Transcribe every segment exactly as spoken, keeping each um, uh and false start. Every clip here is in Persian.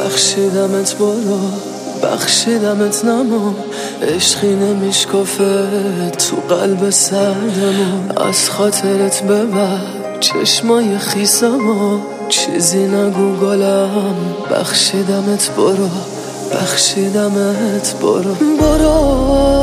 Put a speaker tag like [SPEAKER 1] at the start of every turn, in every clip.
[SPEAKER 1] بخشیدمت برو بخشیدمت نما عشقی نمیشکافه تو قلب سردمون از خاطرت ببر چشمای خیسمو چیزی نگو گلم بخشیدمت برو بخشیدمت برو برو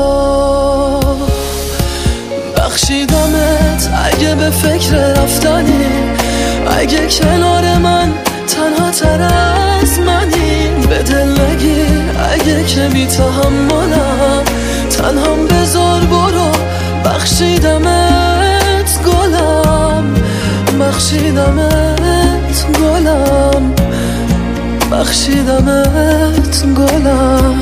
[SPEAKER 1] بخشیدمت اگه به فکر رفتنی اگه کنار من تنها تر از منی به دل نگیر اگه که بی تحملم تنهام بذار برو بخشیدمت گلم بخشیدمت گلم بخشیدمت گلم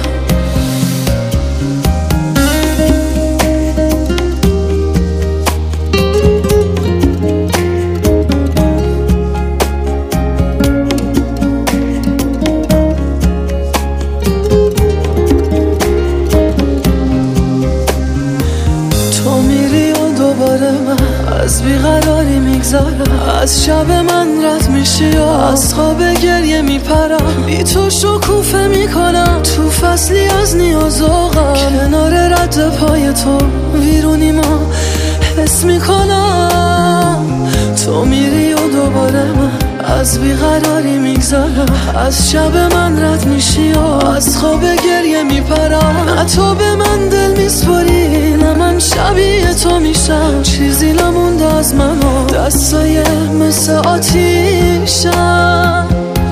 [SPEAKER 1] از بیقراری میگذارم از شب من رد میشی و از خواب گریه میپرم بی تو شکوفه میکنم تو فصلی از نیاز آقام کنار رد پای تو ویرونی ما حس میکنم تو میری و دوباره من از بیقراری میگذارم از شب من رد میشی و از خواب گریه میپرم نه تو به من دل میسپاری نه من شبیه تو میشم چیزی نمونده از من و دستای مثل آتیشم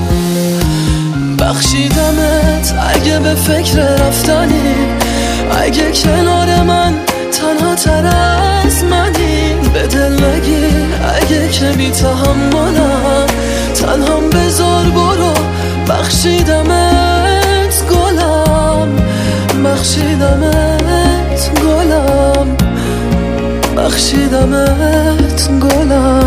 [SPEAKER 1] بخشیدمت اگه به فکر رفتنی اگه کنار من تنها تر از منی به دل نگیر اگه که بی تحملم تنهام بذار برو بخشیدمت گلم بخشیدمت گلم بخشیدمت گلم